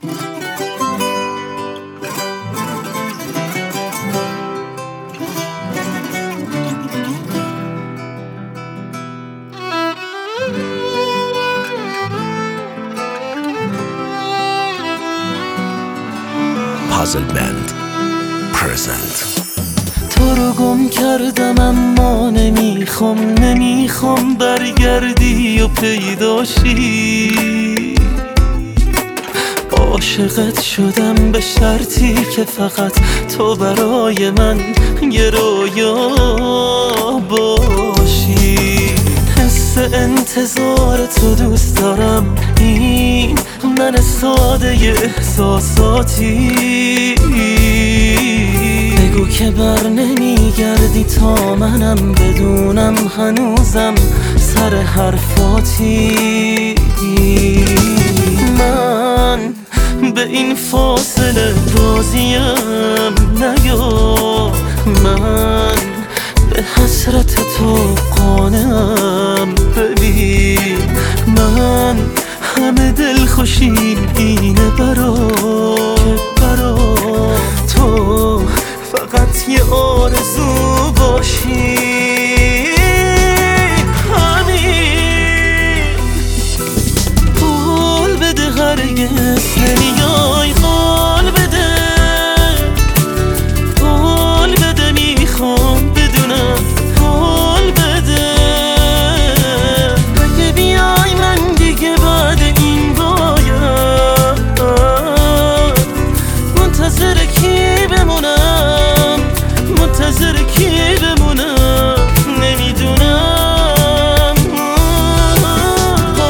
Puzzle Band Present. تو رو گم کردم اما نمیخوام برگردی و پیداشی. عاشقت شدم به شرطی که فقط تو برای من یه رویا باشی. حس انتظار تو دوست دارم، این من ساده احساساتی. بگو که بر نمیگردی تا منم بدونم هنوزم سر حرفاتی. من به این فاصله راضیم، نیا من به حسرت تو قانعم. ببین من همه دلخوشیم اینه برا تو فقط یه آرزو باشی. همین قول بده هرگز نمیای